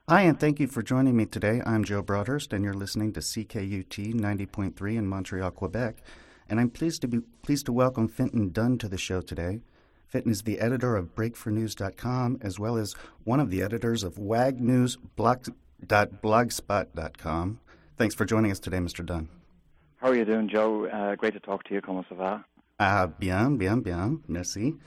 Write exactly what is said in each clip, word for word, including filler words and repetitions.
Hi, and thank you for joining me today. I'm Joe Broadhurst, and you're listening to C K U T ninety point three in Montreal, Quebec. And I'm pleased to be pleased to welcome Fintan Dunne to the show today. Fintan is the editor of break for news dot com, as well as one of the editors of wag news dot blogspot dot com. Thanks for joining us today, Mister Dunne. How are you doing, Joe? Uh, great to talk to you. Comment ça va? Ah, bien, bien, bien. Merci.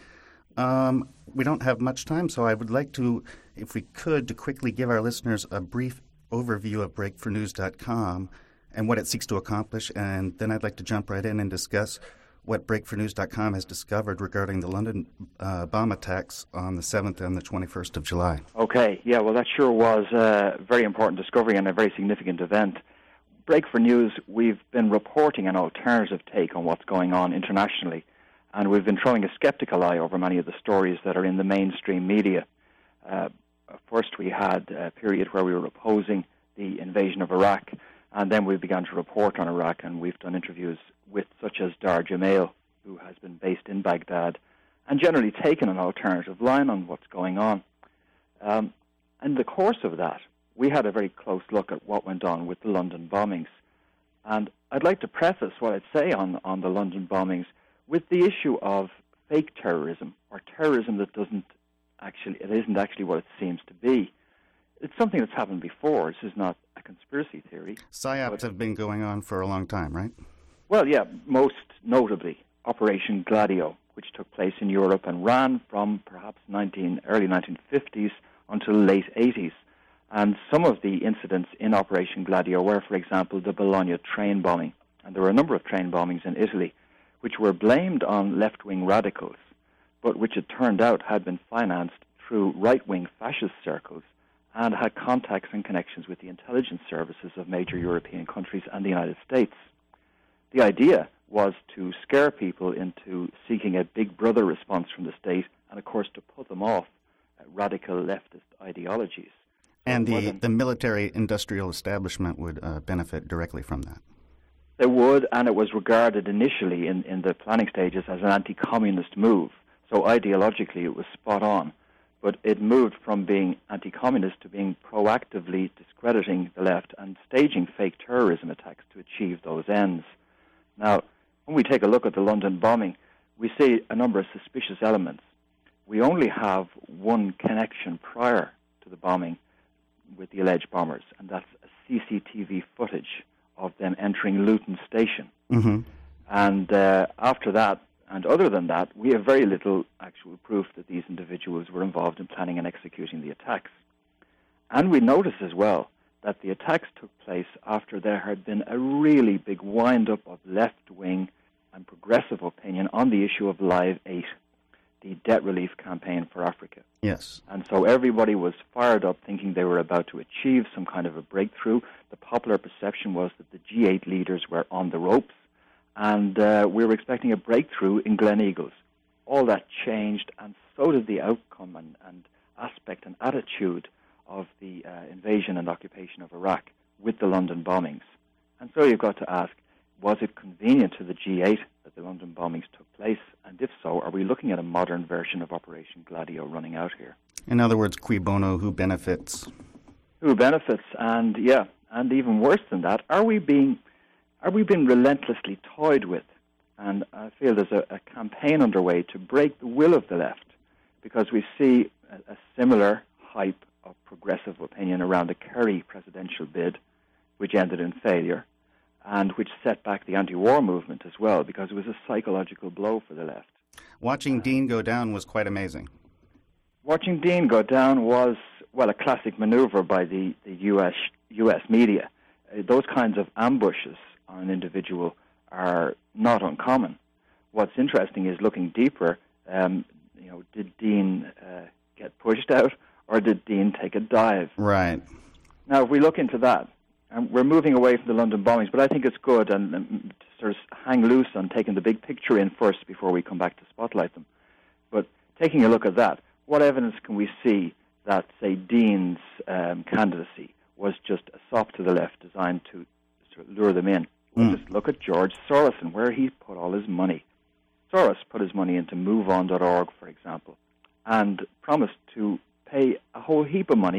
Um, we don't have much time, so I would like to, if we could, to quickly give our listeners a brief overview of break for news dot com and what it seeks to accomplish, and then I'd like to jump right in and discuss what break for news dot com has discovered regarding the London uh, bomb attacks on the seventh and the twenty-first of July. Okay, yeah, well, that sure was a very important discovery and a very significant event. Break for News, we've been reporting an alternative take on what's going on internationally, and we've been throwing a skeptical eye over many of the stories that are in the mainstream media. Uh, first, we had a period where we were opposing the invasion of Iraq, and then we began to report on Iraq, and we've done interviews with such as Dar Jamail, who has been based in Baghdad, and generally taken an alternative line on what's going on. Um, in the course of that, we had a very close look at what went on with the London bombings. And I'd like to preface what I'd say on, on the London bombings with the issue of fake terrorism, or terrorism that doesn't actually, it isn't actually what it seems to be. It's something that's happened before. This is not a conspiracy theory. PSYOPs have been going on for a long time, right? Well, yeah, most notably Operation Gladio, which took place in Europe and ran from perhaps nineteen, early nineteen fifties until late eighties. And some of the incidents in Operation Gladio were, for example, the Bologna train bombing. And there were a number of train bombings in Italy, which were blamed on left-wing radicals, but which it turned out had been financed through right-wing fascist circles and had contacts and connections with the intelligence services of major European countries and the United States. The idea was to scare people into seeking a big brother response from the state and, of course, to put them off uh, radical leftist ideologies. And the, the military-industrial establishment would uh, benefit directly from that. They would, and it was regarded initially in, in the planning stages as an anti-communist move. So ideologically it was spot on. But it moved from being anti-communist to being proactively discrediting the left and staging fake terrorism attacks to achieve those ends. Now, when we take a look at the London bombing, we see a number of suspicious elements. We only have one connection prior to the bombing with the alleged bombers, and that's a C C T V footage of them entering Luton Station. Mm-hmm. And uh, after that, and other than that, we have very little actual proof that these individuals were involved in planning and executing the attacks. And we notice as well that the attacks took place after there had been a really big wind-up of left-wing and progressive opinion on the issue of Live eight, the debt relief campaign for Africa. Yes. And so everybody was fired up thinking they were about to achieve some kind of a breakthrough. The popular perception was that the G eight leaders were on the ropes, and uh, we were expecting a breakthrough in Glen Eagles. All that changed, and so did the outcome and, and aspect and attitude of the uh, invasion and occupation of Iraq with the London bombings. And so you've got to ask, was it convenient to the G eight that the London bombings took place? And if so, are we looking at a modern version of Operation Gladio running out here? In other words, cui bono, who benefits? Who benefits? And yeah, and even worse than that, are we being are we being relentlessly toyed with? And I feel there's a, a campaign underway to break the will of the left, because we see a, a similar hype of progressive opinion around the Kerry presidential bid, which ended in failure, and which set back the anti-war movement as well, because it was a psychological blow for the left. Watching Dean go down was quite amazing. Watching Dean go down was, well, a classic maneuver by the, the U S U S media. Uh, those kinds of ambushes on an individual are not uncommon. What's interesting is looking deeper, um, you know, did Dean uh, get pushed out, or did Dean take a dive? Right. Now, if we look into that, and we're moving away from the London bombings, but I think it's good and, and to sort of hang loose on taking the big picture in first before we come back to spotlight them. But taking a look at that, what evidence can we see that, say, Dean's um, candidacy was just a sop to the left designed to sort of lure them in? Well, Mm. just look at George Soros and where he put all his money. Soros put his money into move on dot org, for example, and promised to pay a whole heap of money to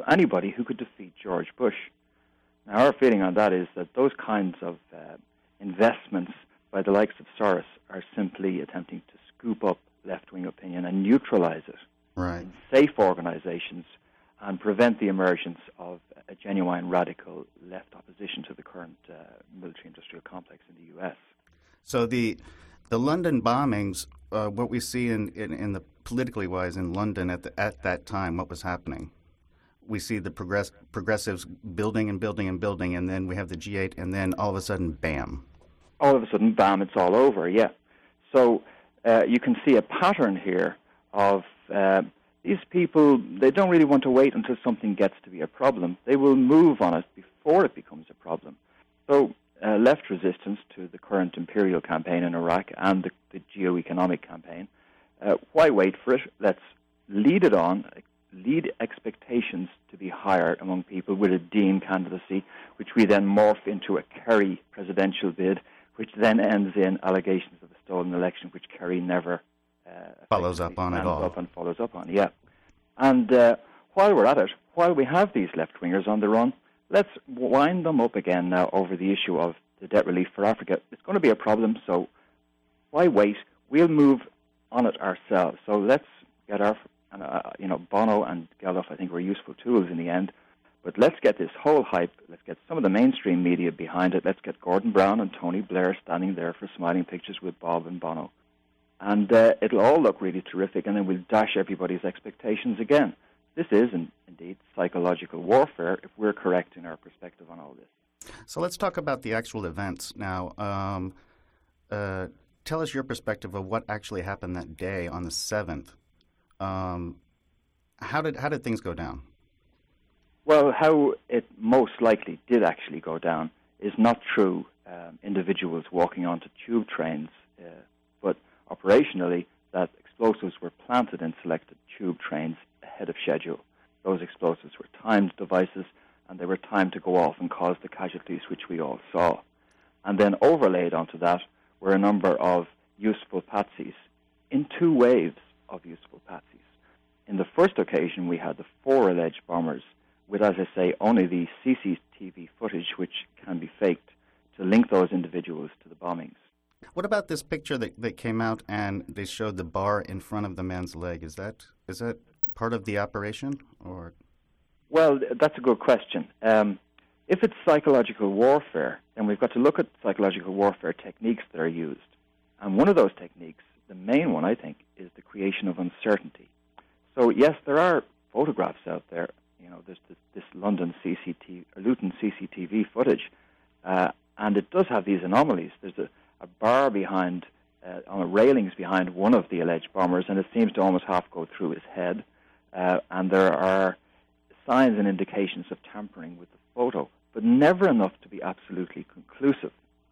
anybody who could defeat George Bush. Now, our feeling on that is that those kinds of uh, investments by the likes of Soros are simply attempting to scoop up left-wing opinion and neutralize it right. in safe organizations and prevent the emergence of a genuine radical left opposition to the current uh, military-industrial complex in the U S. So the the London bombings, uh, what we see in, in, in the politically wise in London at the, at that time, what was happening? We see the progress, progressives building and building and building, and then we have the G eight, and then all of a sudden, bam. All of a sudden, bam, it's all over, yeah. So uh, you can see a pattern here of uh, these people, they don't really want to wait until something gets to be a problem. They will move on it before it becomes a problem. So uh, left resistance to the current imperial campaign in Iraq and the, the geoeconomic campaign, uh, why wait for it? Let's lead it on, lead expectations to be higher among people with a Dean candidacy, which we then morph into a Kerry presidential bid, which then ends in allegations of a stolen election, which Kerry never uh, follows up on at all. Up and follows up on, yeah. And uh, while we're at it, while we have these left-wingers on the run, let's wind them up again now over the issue of the debt relief for Africa. It's going to be a problem, so why wait? We'll move on it ourselves. So let's get our, uh, you know, Bono and Geldof, I think, were useful tools in the end. But let's get this whole hype, let's get some of the mainstream media behind it. Let's get Gordon Brown and Tony Blair standing there for smiling pictures with Bob and Bono. And uh, it'll all look really terrific, and then we'll dash everybody's expectations again. This is, in, indeed, psychological warfare if we're correct in our perspective on all this. So let's talk about the actual events now. Um, uh, tell us your perspective of what actually happened that day on the seventh. Um, how did how did things go down? Well, how it most likely did actually go down is not through um, individuals walking onto tube trains, uh, but operationally that explosives were planted in selected tube trains ahead of schedule. Those explosives were timed devices, and they were timed to go off and cause the casualties which we all saw. And then overlaid onto that were a number of useful patsies in two waves of useful patsies. In the first occasion, we had the four alleged bombers with, as I say, only the C C T V footage which can be faked to link those individuals to the bombings. What about this picture that, that came out and they showed the bar in front of the man's leg? Is that is that part of the operation? Or? Well, that's a good question. Um, if it's psychological warfare, then we've got to look at psychological warfare techniques that are used. And one of those techniques, the main one, I think, is the creation of uncertainty. So, yes, there are photographs out there. You know, there's this, this London C C T V, or Luton C C T V footage, uh, and it does have these anomalies. There's a, a bar behind, uh, on the railings behind one of the alleged bombers, and it seems to almost half go through his head. Uh, and there are signs and indications of tampering with the photo, but never enough to be absolutely conclusive.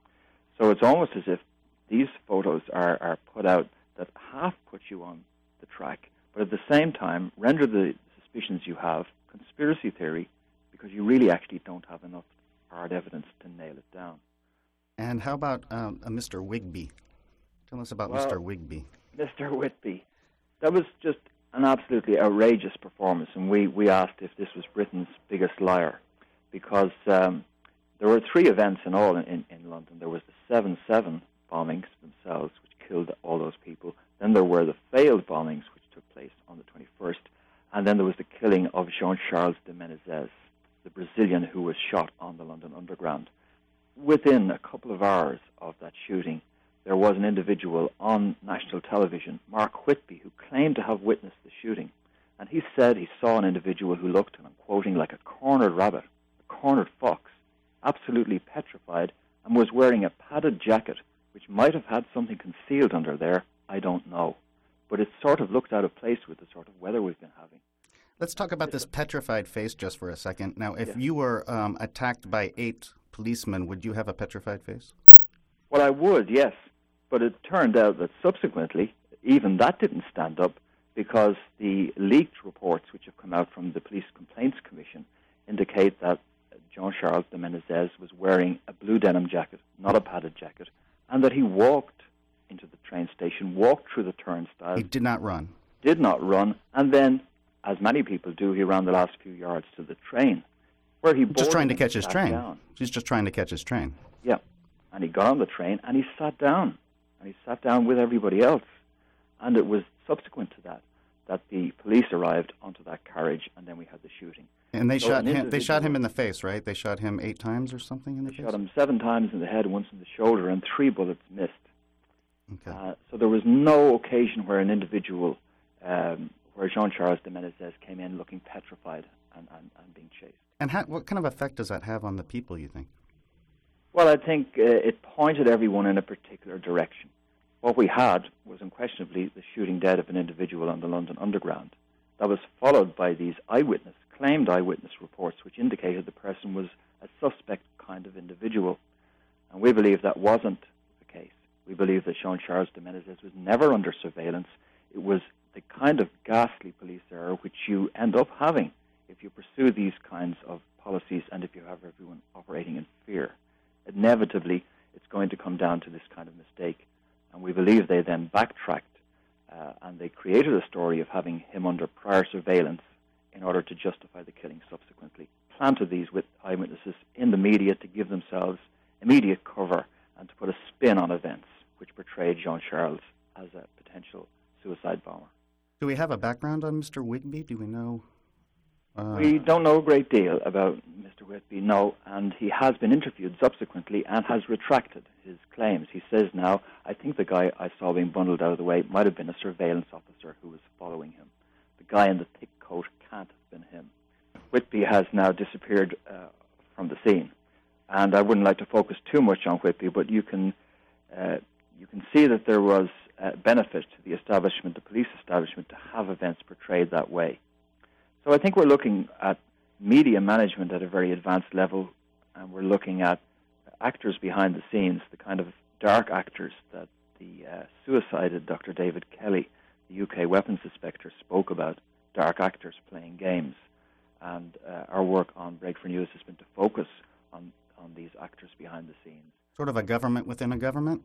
So it's almost as if these photos are, are put out that half put you on the track, but at the same time render the suspicions you have conspiracy theory because you really actually don't have enough hard evidence to nail it down. And how about um, a Mister Whigby? Tell us about well, Mister Whigby. Mister Whitby. That was just an absolutely outrageous performance, and we, we asked if this was Britain's biggest liar, because um, there were three events in all in, in London. There was the seven seven bombings themselves, which killed all those people. Then there were the failed bombings, which took place on the twenty-first. And then there was the killing of Jean-Charles de Menezes, the Brazilian who was shot on the London Underground. Within a couple of hours of that shooting, there was an individual on national television, Mark Whitby, who claimed to have witnessed the shooting. And he said he saw an individual who looked, and I'm quoting, like a cornered rabbit, a cornered fox, absolutely petrified, and was wearing a padded jacket, which might have had something concealed under there, I don't know. But it sort of looked out of place with the sort of weather we've been having. Let's talk about this petrified face just for a second. Now, if yeah. you were um, attacked by eight policemen, would you have a petrified face? Well, I would, yes. But it turned out that subsequently, even that didn't stand up because the leaked reports which have come out from the Police Complaints Commission indicate that Jean-Charles de Menezes was wearing a blue denim jacket, not a padded jacket, and that he walked into the train station, walked through the turnstiles. He did not run. Did not run, and then, as many people do, he ran the last few yards to the train, where he just trying to boarded catch and his sat train. down. He's just trying to catch his train. Yeah, and he got on the train and he sat down, and he sat down with everybody else. And it was subsequent to that that the police arrived onto that carriage, and then we had the shooting. And they So shot an him. They shot individual- him in the face, right? They shot him eight times or something in the They face. shot him seven times in the head, once in the shoulder, and three bullets missed. Okay. Uh, so there was no occasion where an individual, um, where Jean-Charles de Menezes came in looking petrified and, and, and being chased. And how, what kind of effect does that have on the people, you think? Well, I think uh, it pointed everyone in a particular direction. What we had was unquestionably the shooting dead of an individual on the London Underground. That was followed by these eyewitness, claimed eyewitness reports, which indicated the person was a suspect kind of individual. And we believe that wasn't the case. We believe that Jean-Charles de Menezes was never under surveillance. It was the kind of ghastly police error which you end up having if you pursue these kinds of policies and if you have everyone operating in fear. Inevitably, it's going to come down to this kind of mistake. And we believe they then backtracked uh, and they created a story of having him under prior surveillance in order to justify the killing subsequently. Planted these with eyewitnesses in the media to give themselves immediate cover and to put a spin on events which portrayed Jean-Charles as a potential suicide bomber. Do we have a background on Mister Whitby? Do we know? Uh... We don't know a great deal about Mister Whitby, no, and he has been interviewed subsequently and has retracted his claims. He says now, I think the guy I saw being bundled out of the way might have been a surveillance officer who was following him. The guy in the thick coat can't have been him. Whitby has now disappeared uh, from the scene, and I wouldn't like to focus too much on Whitby, but you can uh, you can see that there was a benefit to the establishment, the police establishment, to have events portrayed that way. So I think we're looking at media management at a very advanced level, and we're looking at actors behind the scenes, the kind of dark actors that the uh, suicided Doctor David Kelly, the U K weapons inspector, spoke about, dark actors playing games. And uh, our work on Break for News has been to focus on, on these actors behind the scenes. Sort of a government within a government?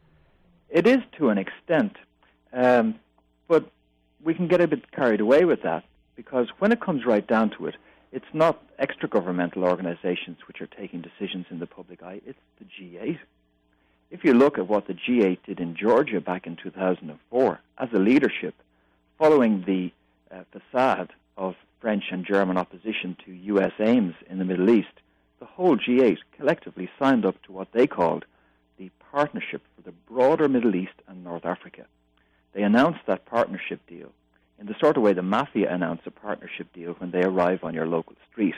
It is to an extent, um, but we can get a bit carried away with that, because when it comes right down to it, it's not extra-governmental organizations which are taking decisions in the public eye, it's the G eight. If you look at what the G eight did in Georgia back in two thousand four, as a leadership, following the uh, facade of French and German opposition to U S aims in the Middle East, the whole G eight collectively signed up to what they called the Partnership for the Broader Middle East and North Africa. They announced that partnership deal in the sort of way the mafia announce a partnership deal when they arrive on your local street.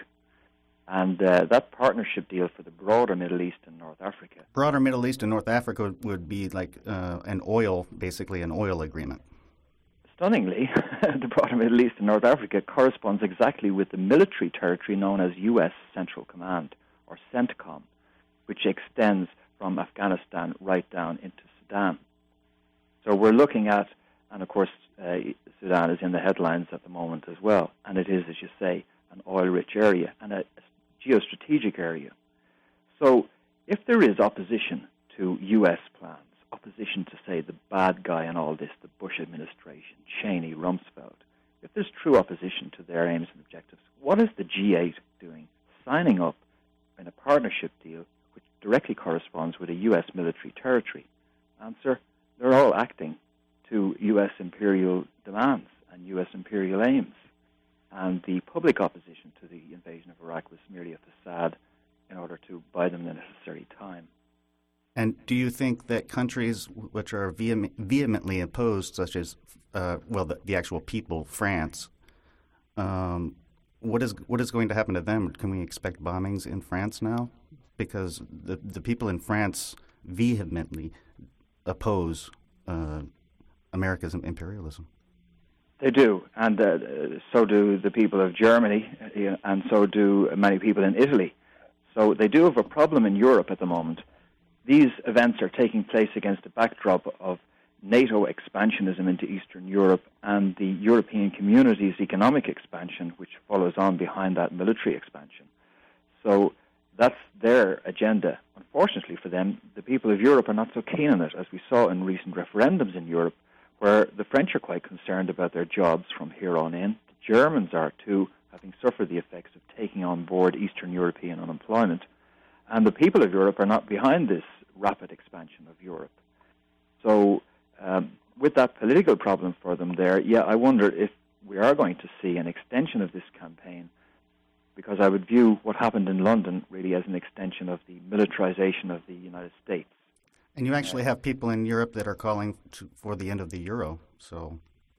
And uh, that partnership deal for the broader Middle East and North Africa. Broader Middle East and North Africa would be like uh, an oil, basically an oil agreement. Stunningly, the broader Middle East and North Africa corresponds exactly with the military territory known as U S Central Command, or CENTCOM, which extends from Afghanistan right down into Sudan. So we're looking at, and of course uh, Sudan is in the headlines at the moment as well, and it is, as you say, an oil-rich area and a geostrategic area. So if there is opposition to U S plans, opposition to, say, the bad guy in all this, the Bush administration, Cheney, Rumsfeld, if there's true opposition to their aims and objectives, what is the G eight doing, signing up in a partnership deal which directly corresponds with a U S military territory? Answer, they're all acting to U S imperial demands and U S imperial aims. And the public opposition to the invasion of Iraq was merely a facade in order to buy them the necessary time. And do you think that countries which are vehem- vehemently opposed, such as, uh, well, the, the actual people, France, um, what is what is going to happen to them? Can we expect bombings in France now? Because the, the people in France vehemently oppose uh, America's imperialism. They do, and uh, so do the people of Germany, uh, and so do many people in Italy. So they do have a problem in Europe at the moment. These events are taking place against a backdrop of NATO expansionism into Eastern Europe and the European Community's economic expansion, which follows on behind that military expansion. So that's their agenda. Unfortunately for them, the people of Europe are not so keen on it, as we saw in recent referendums in Europe, where the French are quite concerned about their jobs from here on in. The Germans are too, having suffered the effects of taking on board Eastern European unemployment. And the people of Europe are not behind this rapid expansion of Europe. So um, with that political problem for them there, yeah, I wonder if we are going to see an extension of this campaign, because I would view what happened in London really as an extension of the militarization of the United States. And you actually have people in Europe that are calling to, for the end of the euro. So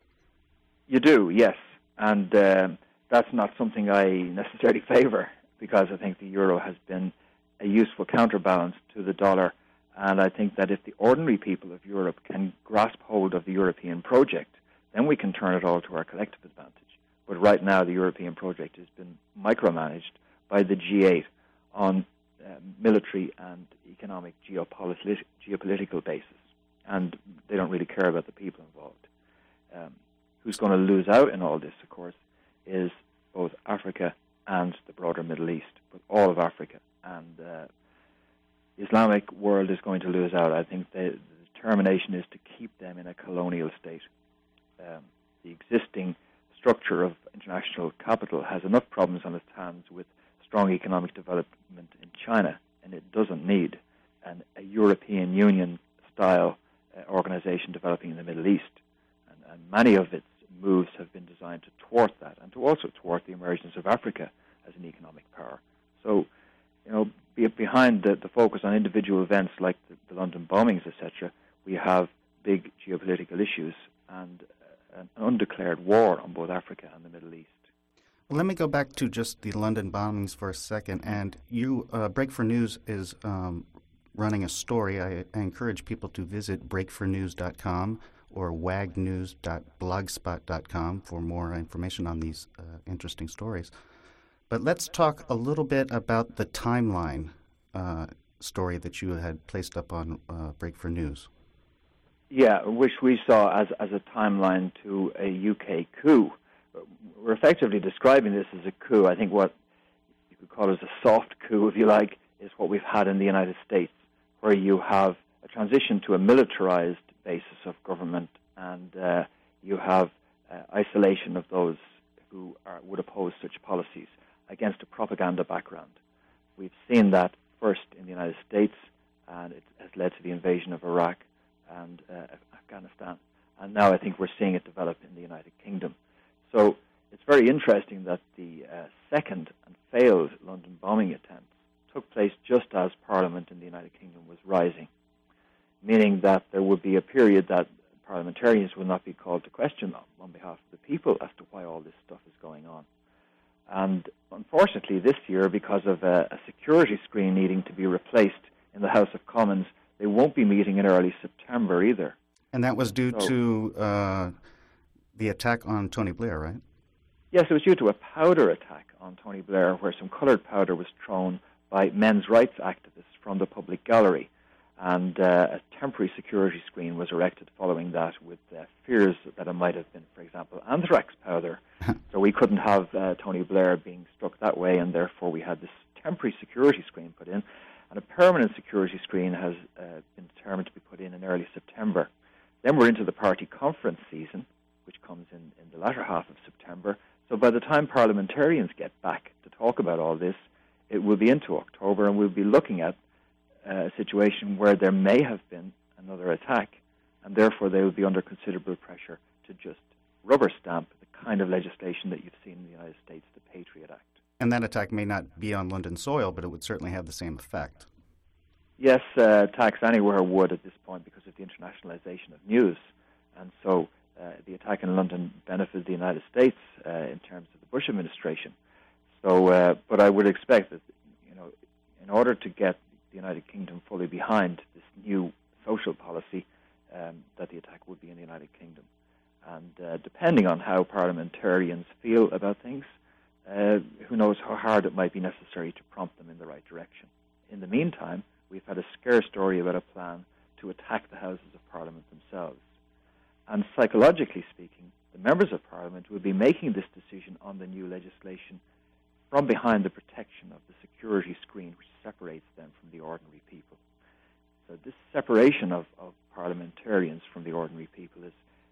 you do, yes, and uh, that's not something I necessarily favor, because I think the euro has been a useful counterbalance to the dollar, and I think that if the ordinary people of Europe can grasp hold of the European project, then we can turn it all to our collective advantage. But right now, the European project has been micromanaged by the G eight on uh, military and economic geopolit- geopolitical basis, and they don't really care about the people involved. Um, who's going to lose out in all this, of course, is both Africa and the broader Middle East, but all of Africa. And uh, the Islamic world is going to lose out. I think the, the determination is to keep them in a colonial state. Um, the existing structure of international capital has enough problems on its hands with strong economic development in China, and it doesn't need an, a European Union-style uh, organization developing in the Middle East. And, and many of its moves have been designed to thwart that, and to also thwart the emergence of Africa as an economic power. So, you know, be it behind the, the focus on individual events like the, the London bombings, et cetera, we have big geopolitical issues and an undeclared war on both Africa and the Middle East. Well, let me go back to just the London bombings for a second. And you, uh, Break for News is um, running a story. I, I encourage people to visit break for news dot com or wag news dot blogspot dot com for more information on these uh, interesting stories. But let's talk a little bit about the timeline uh, story that you had placed up on uh, Break for News. Yeah, which we saw as as a timeline to a U K coup. We're effectively describing this as a coup. I think what you could call it as a soft coup, if you like, is what we've had in the United States, where you have a transition to a militarized basis of government, and uh, you have uh, isolation of those who are, would oppose such policies against a propaganda background. We've seen that first in the United States, and it has led to the invasion of Iraq and uh, Afghanistan, and now I think we're seeing it develop in the United Kingdom. So it's very interesting that the uh, second and failed London bombing attempt took place just as Parliament in the United Kingdom was rising, meaning that there would be a period that parliamentarians will not be called to question on, on behalf of the people as to why all this stuff is going on. And unfortunately this year, because of a, a security screen needing to be replaced in the House of Commons, they won't be meeting in early September either. And that was due so, to uh, the attack on Tony Blair, right? Yes, it was due to a powder attack on Tony Blair, where some colored powder was thrown by men's rights activists from the public gallery. And uh, a temporary security screen was erected following that, with uh, fears that it might have been, for example, anthrax powder. So we couldn't have uh, Tony Blair being struck that way, and therefore we had this temporary security screen put in. And a permanent security screen has uh, been determined to be put in in early September. Then we're into the party conference season, which comes in, in the latter half of September. So by the time parliamentarians get back to talk about all this, it will be into October, and we'll be looking at uh, a situation where there may have been another attack, and therefore they will be under considerable pressure to just rubber stamp the kind of legislation that you've seen in the United States, the Patriot Act. And that attack may not be on London soil, but it would certainly have the same effect. Yes, uh, attacks anywhere would at this point because of the internationalization of news. And so uh, the attack in London benefited the United States uh, in terms of the Bush administration. So, uh, but I would expect that, you know, in order to get the United Kingdom fully behind this new social policy, um, that the attack would be in the United Kingdom. And uh, depending on how parliamentarians feel about things, uh, who knows how hard it might be necessary to prompt them in the right direction. In the meantime, we've had a scare story about a plan to attack the Houses of Parliament themselves. And psychologically speaking, the members of Parliament will be making this decision on the new legislation from behind the protection of the security screen which separates them from the ordinary people. So this separation of, of parliamentarians from the ordinary people is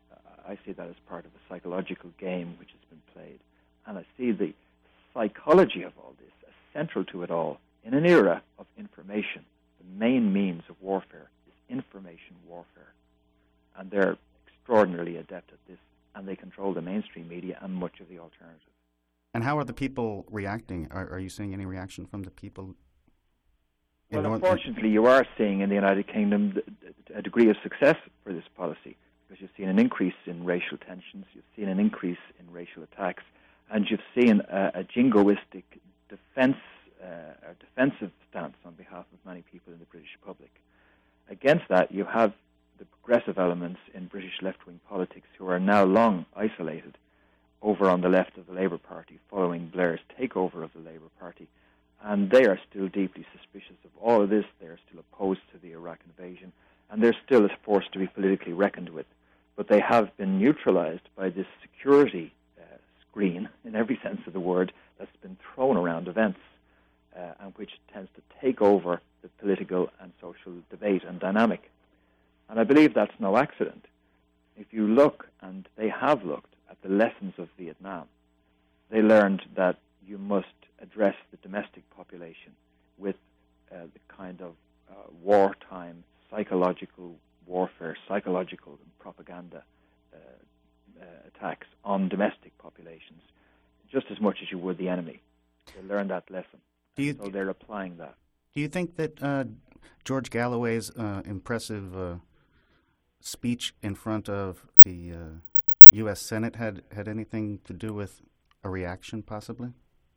Uh, I see that as part of a psychological game which has been played. And I see the psychology of all this as central to it all. In an era of information, the main means of warfare is information warfare. And they're extraordinarily adept at this, and they control the mainstream media and much of the alternative. And how are the people reacting? Are, are you seeing any reaction from the people? Well, unfortunately, you are seeing in the United Kingdom a degree of success for this policy, because you've seen an increase in racial tensions, you've seen an increase in racial attacks, and you've seen a, a jingoistic defense, uh, a defensive stance on behalf of many people in the British public. Against that, you have the progressive elements in British left-wing politics who are now long isolated over on the left of the Labour Party, following Blair's takeover of the Labour Party. And they are still deeply suspicious of all of this. They are still opposed to the Iraq invasion, and they're still a force to be politically reckoned with. But they have been neutralized by this security uh, screen, in every sense of the word, that's been thrown around events, uh, and which tends to take over the political and social debate and dynamic. And I believe that's no accident. If you look, and they have looked, at the lessons of Vietnam, they learned that you must address the domestic population with uh, the kind of uh, wartime psychological warfare, psychological and propaganda uh, uh, attacks on domestic populations, just as much as you would the enemy. They learned that lesson, do you, so they're applying that. Do you think that uh, George Galloway's uh, impressive uh, speech in front of the uh, U S Senate had, had anything to do with a reaction, possibly?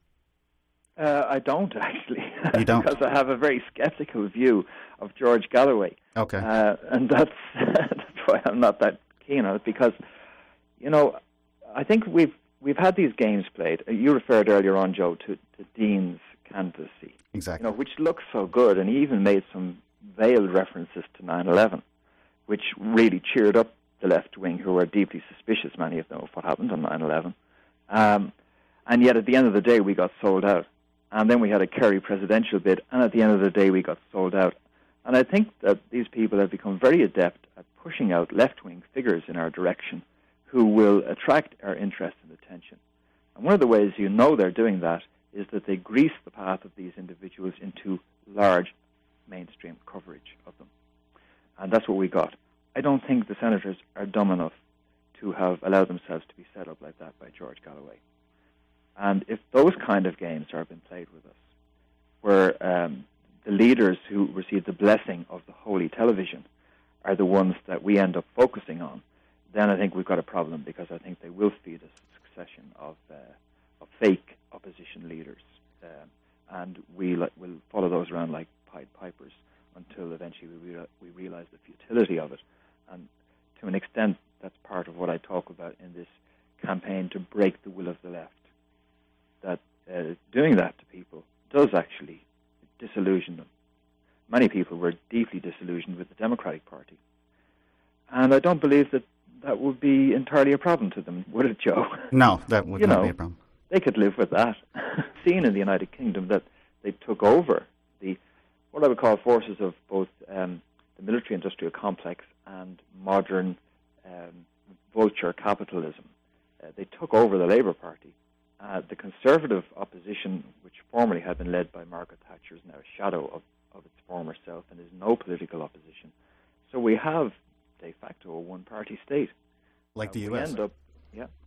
Uh, I don't, actually. You don't? Because I have a very skeptical view of George Galloway. Okay. Uh, and that's, that's why I'm not that keen on it, because, you know, I think we've we've had these games played. You referred earlier on, Joe, to, to Dean's candidacy. Exactly. You know, which looks so good, and he even made some veiled references to nine eleven, which really cheered up the left wing, who were deeply suspicious, many of them, of what happened on nine eleven. Um, and yet, at the end of the day, we got sold out. And then we had a Kerry presidential bid, and at the end of the day, we got sold out. And I think that these people have become very adept at pushing out left-wing figures in our direction who will attract our interest and attention. And one of the ways you know they're doing that is that they grease the path of these individuals into large mainstream coverage of them. And that's what we got. I don't think the senators are dumb enough to have allowed themselves to be set up like that by George Galloway. And if those kind of games are being played with us, where um, the leaders who receive the blessing of the holy television are the ones that we end up focusing on, then I think we've got a problem, because I think they will feed us a succession of, uh, of fake opposition leaders. Um, and we will follow those around like Pied Pipers until eventually we, re- we realize the futility of it. And to an extent, that's part of what I talk about in this campaign to break the will of the left. That uh, doing that to people does actually disillusion them. Many people were deeply disillusioned with the Democratic Party. And I don't believe that that would be entirely a problem to them, would it, Joe? No, that would you not know, be a problem. They could live with that. Seen in the United Kingdom that they took over the, what I would call forces of both um, the military-industrial complex and modern um, vulture capitalism. Uh, they took over the Labour Party. Uh, the Conservative opposition, which formerly had been led by Margaret Thatcher, is now a shadow of, of its former self and is no political opposition. So we have, de facto, a one-party state. Like uh, the U we S End up, yeah,